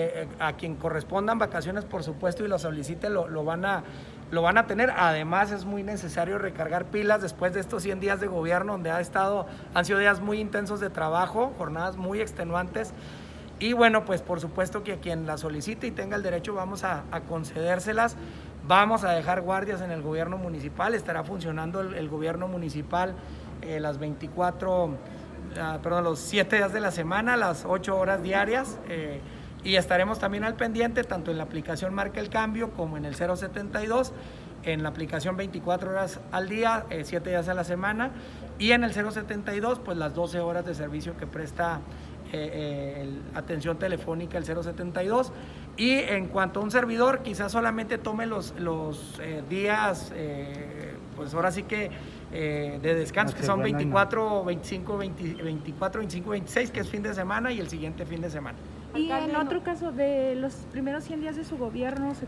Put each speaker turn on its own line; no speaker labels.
a quien correspondan vacaciones, por supuesto, y lo solicite, lo van a tener. Además, es muy necesario recargar pilas después de estos 100 días de gobierno, donde han sido días muy intensos de trabajo, jornadas muy extenuantes. Y bueno, pues por supuesto que a quien la solicite y tenga el derecho vamos a concedérselas. Vamos a dejar guardias en el gobierno municipal, estará funcionando el gobierno municipal los 7 días de la semana, las 8 horas diarias, y estaremos también al pendiente, tanto en la aplicación Marca el Cambio como en el 072, en la aplicación 24 horas al día, 7 días a la semana, y en el 072, pues las 12 horas de servicio que presta atención telefónica el 072. Y en cuanto a un servidor, quizás solamente tome los días, pues ahora sí que de descanso, que son 24, 25, 26, que es fin de semana, y el siguiente fin de semana.
Y en otro caso, de los primeros 100 días de su gobierno,